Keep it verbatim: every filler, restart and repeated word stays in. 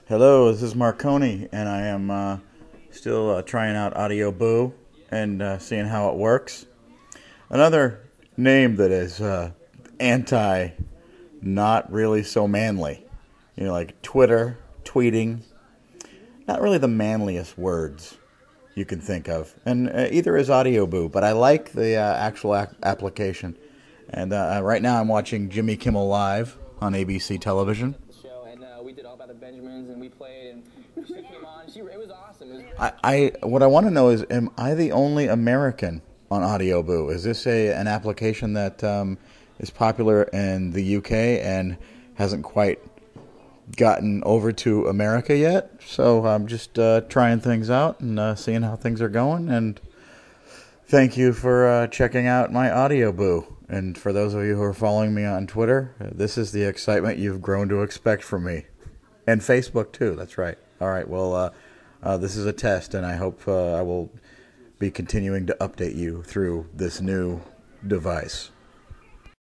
Hello, this is Marconi, and I am uh, still uh, trying out Audio Boo and uh, seeing how it works. Another name that is uh, anti, not really so manly. You know, like Twitter, tweeting, not really the manliest words you can think of. And uh, either is Audio Boo, but I like the uh, actual ac- application. And uh, right now I'm watching Jimmy Kimmel Live on A B C television. Show and uh, we did all about the Benjamins and we played and she came on. She it was awesome. It was I, I what I want to know is, am I the only American on Audio Boo? Is this a an application that um, is popular in the U K and hasn't quite gotten over to America yet? So I'm just uh, trying things out and uh, seeing how things are going. And thank you for uh, checking out my Audio Boo. And for those of you who are following me on Twitter, uh, this is the excitement you've grown to expect from me. And Facebook, too. That's right. All right. Well, uh, uh, this is a test, and I hope uh, I will be continuing to update you through this new device.